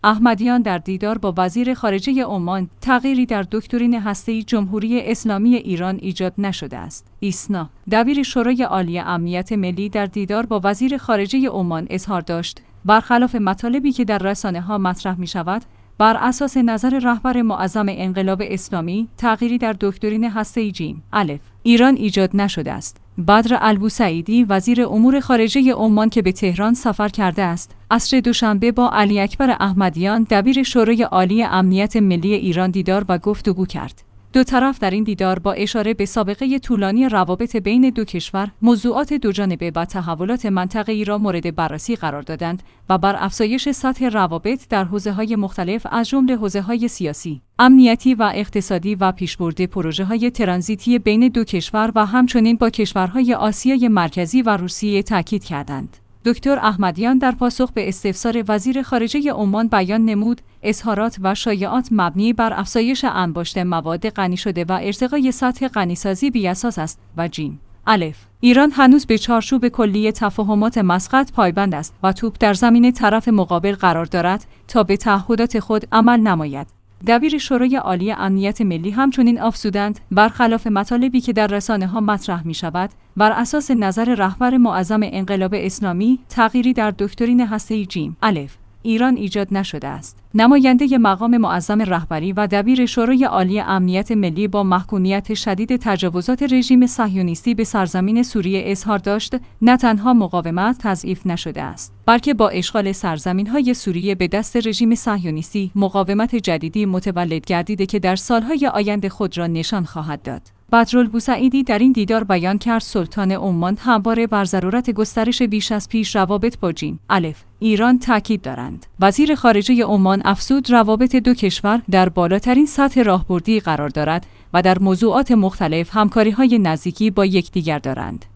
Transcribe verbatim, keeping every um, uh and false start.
احمدیان در دیدار با وزیر خارجه عمان تغییری در دکترین هسته‌ای جمهوری اسلامی ایران ایجاد نشده است. ایسنا دبیر شورای عالی امنیت ملی در دیدار با وزیر خارجه عمان اظهار داشت برخلاف مطالبی که در رسانه‌ها مطرح می‌شود، بر اساس نظر رهبر معظم انقلاب اسلامی تغییری در دکترین هسته‌ای جیم الف ایران ایجاد نشده است. بدر البوسعیدی وزیر امور خارجه عمان که به تهران سفر کرده است، عصر دوشنبه با علی اکبر احمدیان دبیر شورای عالی امنیت ملی ایران دیدار و گفتگو کرد. دو طرف در این دیدار با اشاره به سابقه طولانی روابط بین دو کشور، موضوعات دوجانبه و تحولات منطقه‌ای را مورد بررسی قرار دادند و بر افزایش سطح روابط در حوزه‌های مختلف از جمله حوزه‌های سیاسی، امنیتی و اقتصادی و پیشبرد پروژه‌های ترانزیتی بین دو کشور و همچنین با کشورهای آسیای مرکزی و روسیه تاکید کردند. دکتر احمدیان در پاسخ به استفسار وزیر خارجه عمان بیان نمود اظهارات و شایعات مبنی بر افزایش انباشت مواد غنی شده و ارتقای سطح غنیسازی بی‌اساس است و جیم الف ایران هنوز به چارچوب کلی تفاهمات مسقط پایبند است و توپ در زمین طرف مقابل قرار دارد تا به تعهدات خود عمل نماید. دبیر شورای عالی امنیت ملی همچنین افزودند برخلاف مطالبی که در رسانه‌ها مطرح می‌شود، بر اساس نظر رهبر معظم انقلاب اسلامی تغییری در دکترین هسته‌ای جیم الف ایران ایجاد نشده است. نماینده مقام معظم رهبری و دبیر شورای عالی امنیت ملی با محکومیت شدید تجاوزات رژیم صهیونیستی به سرزمین سوریه اظهار داشت نه تنها مقاومت تضعیف نشده است، بلکه با اشغال سرزمین‌های سوریه به دست رژیم صهیونیستی مقاومت جدیدی متولد گردیده که در سالهای آینده خود را نشان خواهد داد. بدرالبوسعیدی در این دیدار بیان کرد سلطان عمان همواره بر ضرورت گسترش بیش از پیش روابط با جیم الف ایران تاکید دارند. وزیر خارجه عمان افزود روابط دو کشور در بالاترین سطح راهبردی قرار دارد و در موضوعات مختلف همکاری‌های نزدیکی با یکدیگر دارند.